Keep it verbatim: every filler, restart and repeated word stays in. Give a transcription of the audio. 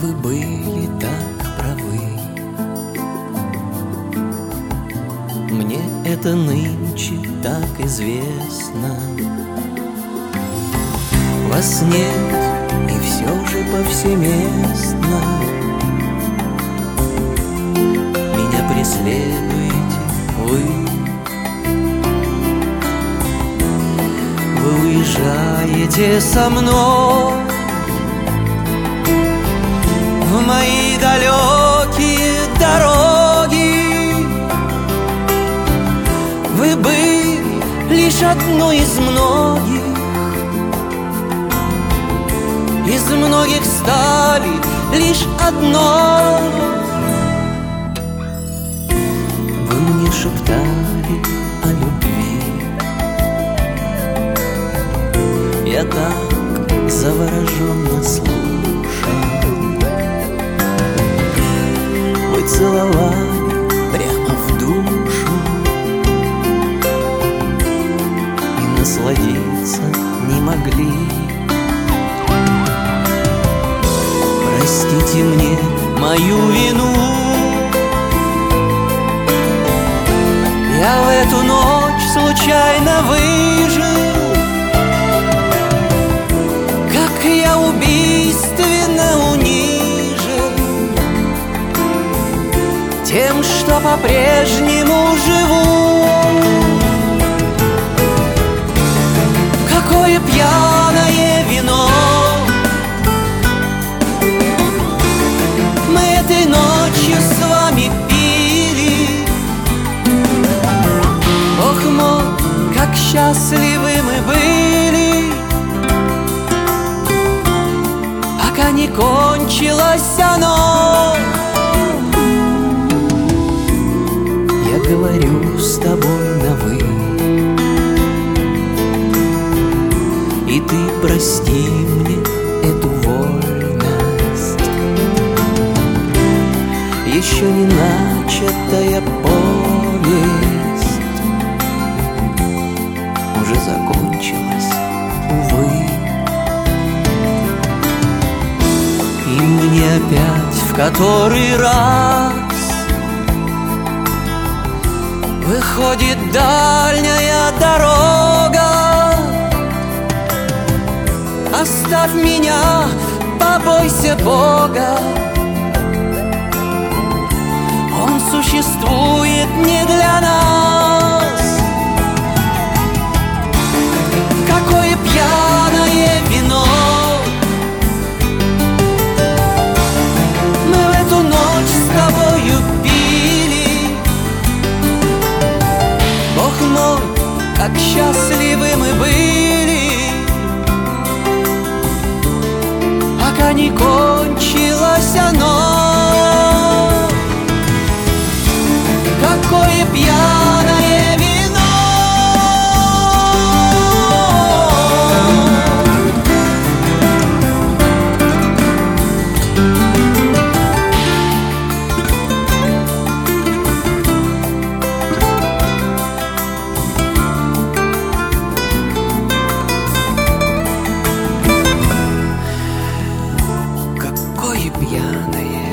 вы были так правы. Мне это нынче так известно. Вас нет, и все же повсеместно меня преследуете вы. Вы уезжаете со мной в мои далекие дороги. Вы были лишь одной из многих, из многих стали лишь одной. Вы мне шептали о любви, я так завороженно слушал. Вы целовали прямо в душу, и насладиться не могли. Простите мне мою вину, я в эту ночь случайно выжил. Как я убийственно унижен тем, что по-прежнему живу. Какое пьяное вино мы этой ночью с вами пили. Бог мой, как счастливы мы были, пока не кончилось оно. Я говорю с тобой на «вы», и ты прости мне эту вольность. Еще не начатая повесть уже закончилась, увы. И мне опять в который раз выходит дальняя дорога. Оставь меня, побойся Бога, Он существует не для нас. Какое пьяное вино мы в эту ночь с тобою пили. Бог мой, как счастливы мы были, пока не кончилось оно. Какое пьяное вино пьяное